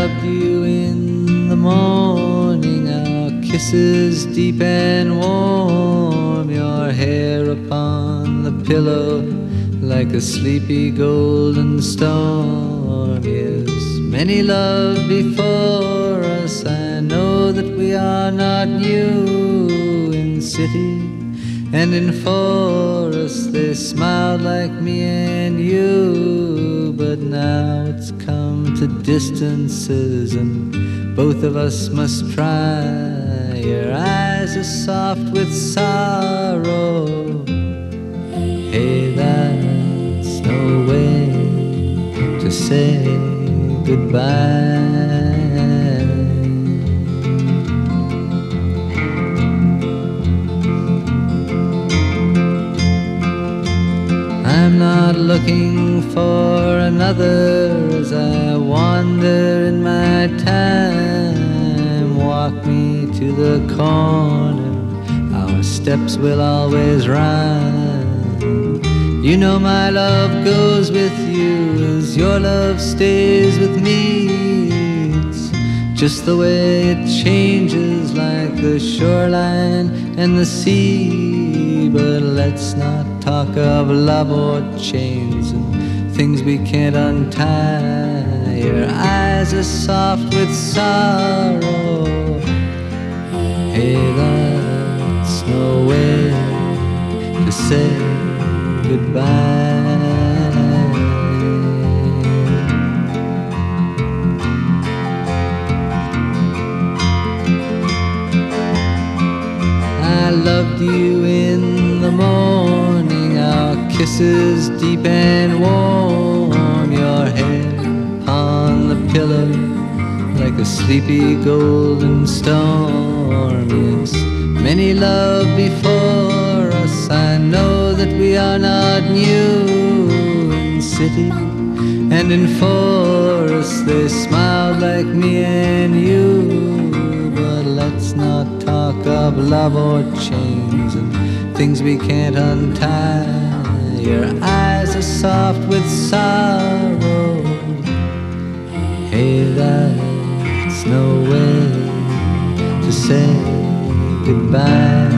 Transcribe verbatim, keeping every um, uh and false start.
loved you in the morning, our kisses deep and warm, your hair upon the pillow like a sleepy golden storm. Yes, many love before us, I know that we are not new. In city and in forest they smiled like me and you, but now it's come to distances and both of us must try. Your eyes are soft with sorrow. Hey, that's no way to say goodbye. I'm not looking for another as I wander in my time. Walk me to the corner, our steps will always rhyme. You know my love goes with you as your love stays with me. It's just the way it changes like the shoreline and the sea. But let's not talk of love or chains and things we can't untie. Your eyes are soft with sorrow. Hey, that's no way to say goodbye. I loved you in the morning, our kisses deep and warm, your hair on the pillow like a sleepy golden storm. Yes, many love before us, I know that we are not new. In city and in forest they smiled like me and you, but let's not talk of love or chains and things we can't untie. Your eyes are soft with sorrow. Hey, that's no way to say goodbye.